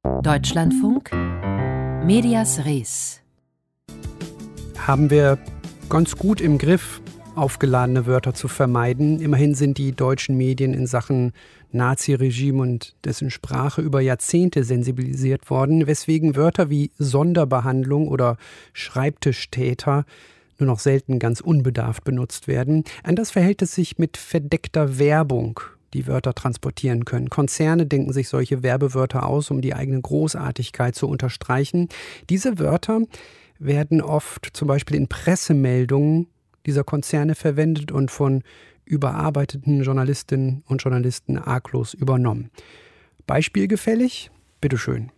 Deutschlandfunk Medias Res. Haben wir ganz gut im Griff, aufgeladene Wörter zu vermeiden. Immerhin sind die deutschen Medien in Sachen Naziregime und dessen Sprache über Jahrzehnte sensibilisiert worden, weswegen Wörter wie Sonderbehandlung oder Schreibtischtäter nur noch selten ganz unbedarft benutzt werden. Anders verhält es sich mit verdeckter Werbung, die Wörter transportieren können. Konzerne denken sich solche Werbewörter aus, um die eigene Großartigkeit zu unterstreichen. Diese Wörter werden oft zum Beispiel in Pressemeldungen dieser Konzerne verwendet und von überarbeiteten Journalistinnen und Journalisten arglos übernommen. Beispielgefällig? Bitteschön.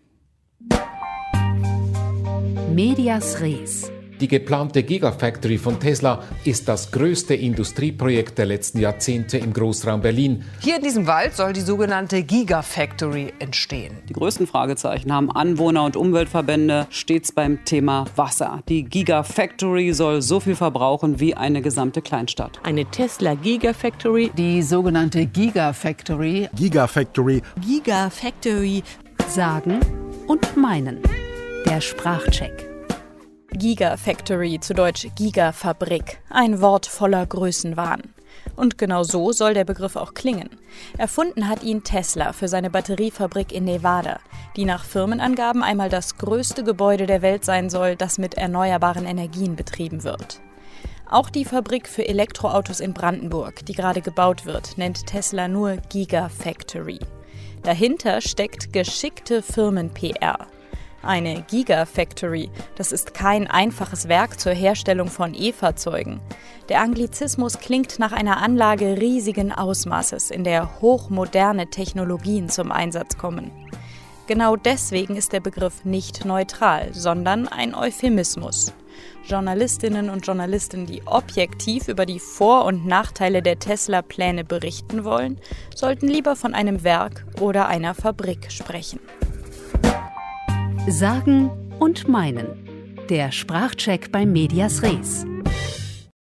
Medias Res. Die geplante Gigafactory von Tesla ist das größte Industrieprojekt der letzten Jahrzehnte im Großraum Berlin. Hier in diesem Wald soll die sogenannte Gigafactory entstehen. Die größten Fragezeichen haben Anwohner und Umweltverbände stets beim Thema Wasser. Die Gigafactory soll so viel verbrauchen wie eine gesamte Kleinstadt. Eine Tesla Gigafactory. Die sogenannte Gigafactory. Gigafactory. Gigafactory. Sagen und meinen. Der Sprachcheck. Gigafactory, zu Deutsch Gigafabrik, ein Wort voller Größenwahn. Und genau so soll der Begriff auch klingen. Erfunden hat ihn Tesla für seine Batteriefabrik in Nevada, die nach Firmenangaben einmal das größte Gebäude der Welt sein soll, das mit erneuerbaren Energien betrieben wird. Auch die Fabrik für Elektroautos in Brandenburg, die gerade gebaut wird, nennt Tesla nur Gigafactory. Dahinter steckt geschickte Firmen-PR. Eine Gigafactory, das ist kein einfaches Werk zur Herstellung von E-Fahrzeugen. Der Anglizismus klingt nach einer Anlage riesigen Ausmaßes, in der hochmoderne Technologien zum Einsatz kommen. Genau deswegen ist der Begriff nicht neutral, sondern ein Euphemismus. Journalistinnen und Journalisten, die objektiv über die Vor- und Nachteile der Tesla-Pläne berichten wollen, sollten lieber von einem Werk oder einer Fabrik sprechen. Sagen und meinen. Der Sprachcheck bei Medias Res.